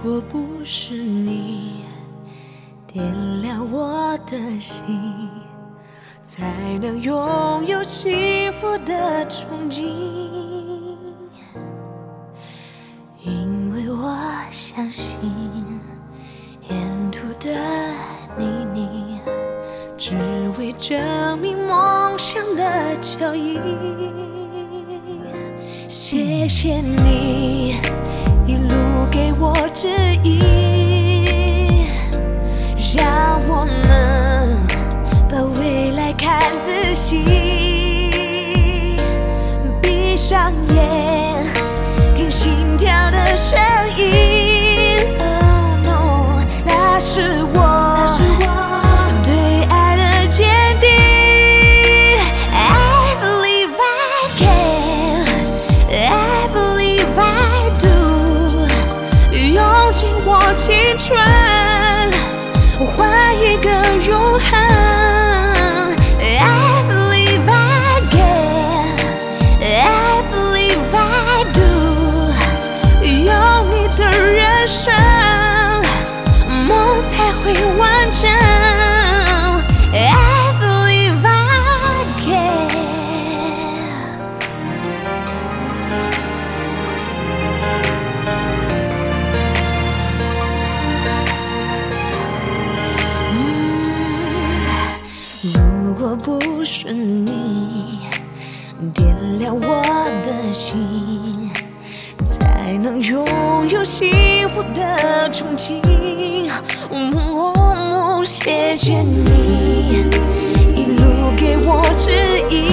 果不是你点亮我的心，才能拥有幸福的憧憬。因为我相信沿途的你，只为证明梦想的脚印。谢谢你一路给我指引，让我能把未来看仔细。闭上眼，听心跳的声音。Oh no， 那是我对爱的坚定。I believe I can, I believe I do， 用尽我青春，换一个永恒。I believe I can, I believe I do， 有你的人生，梦才会完整。I believe I can。如果不是你点亮我的心，才能拥有幸福的憧憬。谢谢你一路给我指引，